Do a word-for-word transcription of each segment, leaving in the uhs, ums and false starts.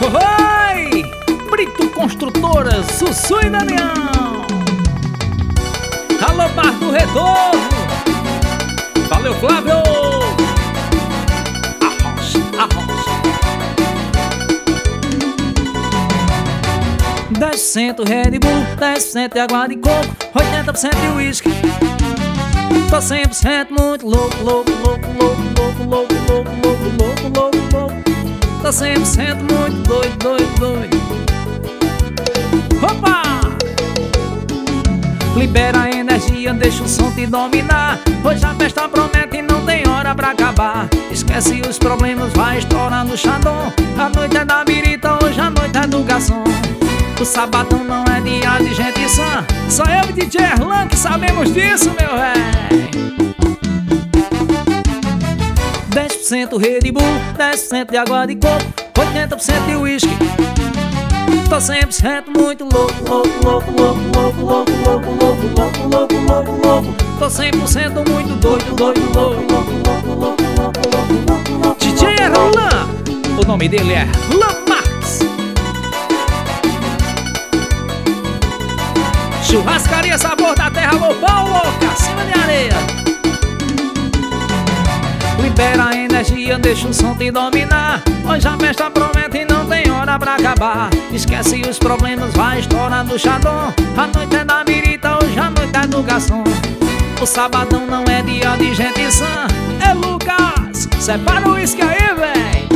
Oi! Brito Construtora, Sussu e Damião. Alô, Bar do Retorno. Valeu, Flávio. Arrocha, arrocha. dez por cento Red Bull, dez por cento de água de coco, oitenta por cento de uísque. Tô cem por cento muito louco, louco, louco, louco, louco, louco, louco, louco, louco, louco, louco. Tô cem por cento muito doido, doido, doido. Opa! Libera a energia, deixa o som te dominar. Hoje a festa promete e não tem hora pra acabar. Esquece os problemas, vai estourar no Xandão. A noite é da birita, hoje a noite é do garçom. O sabadão não é dia de gente sã. Só eu e D J Erlan que sabemos disso, meu véi. dez por cento Red Bull, dez por cento de água de coco, oitenta por cento de uísque. Tô cem por cento muito louco, louco, louco, louco, louco, louco, louco, louco, louco, louco, louco, louco. Tô cem por cento muito doido, doido, doido, louco, louco, louco, louco, louco, louco. D J Erlan, o nome dele é Lamarx. Churrascaria Sabor da Terra, Lobão, louca, cima de areia. Libera a energia, deixa o som te dominar. Hoje a festa promete e não tem hora pra acabar. Esquece os problemas, vai estourar no Xandão. A noite é da birita, hoje a noite é do garçom. O sabadão não é dia de gente sã. É Lucas, separa o uísque aí, véi.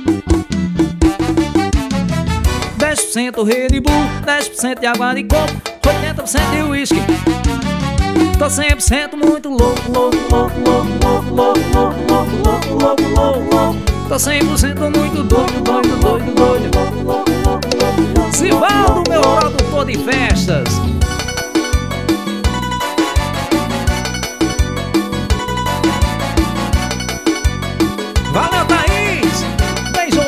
dez por cento Red Bull, dez por cento de água de coco, oitenta por cento de uísque. Tô cem por cento muito louco, louco, louco, louco, louco, louco, louco, louco, louco, louco, louco, louco. Tô cem por cento muito doido, doido, doido, doido, louco, louco, louco, louco. Sivaldo, meu produtor de festas. Valeu, Thaís. Beijo.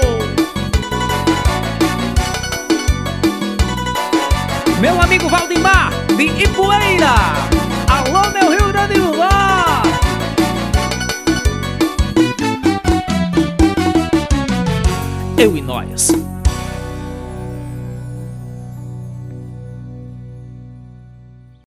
Meu amigo Valdemar, de Ipueira. Alô, meu Rio Grande do Norte. Eu e nós.